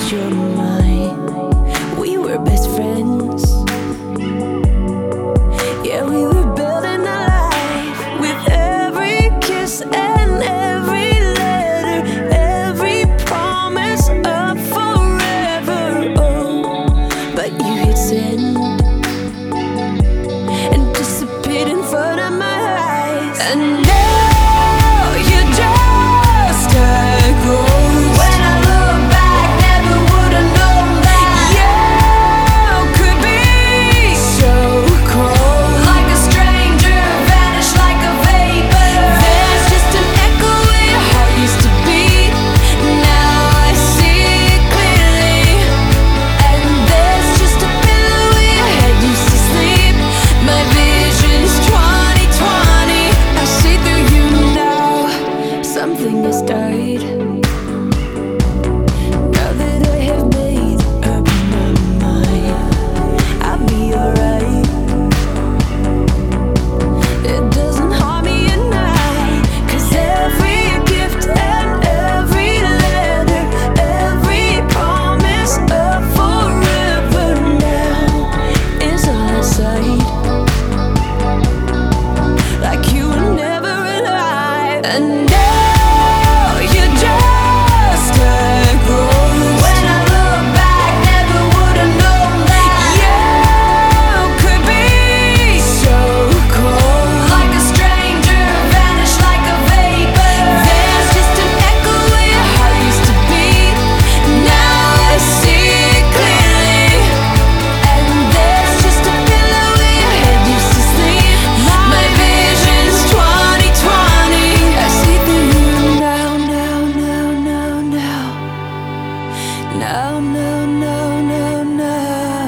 lost your mind. We were best friends. Yeah, we were building a life with every kiss and every letter, every promise of forever. Oh, but you hit send and disappeared in front of my eyes. And now you're just a ghost. When I look back, never would have known that you could be so cold. Like a stranger, vanish like a vapor. There's just an echo where your heart used to beat. Now I see it clearly. And there's just a pillow where your head used to sleep. My vision's 2020. I see through you now. Something has died. Now that I have made up my mind, I'll be alright. It doesn't harm me at night, 'cause every gift and every letter, every promise of forever now is all inside. Like you were never alive. And now you're just a ghost. When I look back, never would have known that you could be so cold. Like a stranger, vanish like a vapor. There's just an echo where your heart used to beat. Now I see it clearly. And there's just a pillow where your head used to sleep. My vision's 2020. I see through you now, now, now, now, now. Now, now, now, now, now.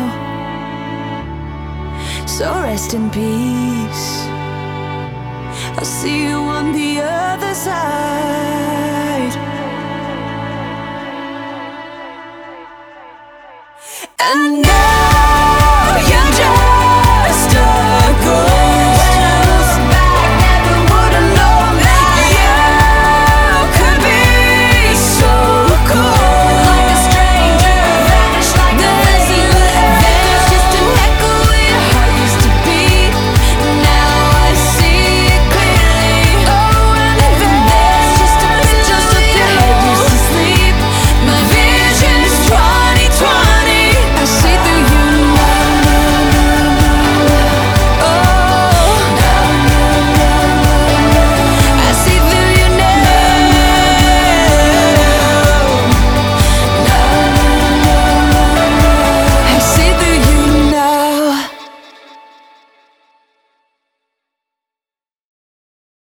So rest in peace. I'll see you on the other side. And now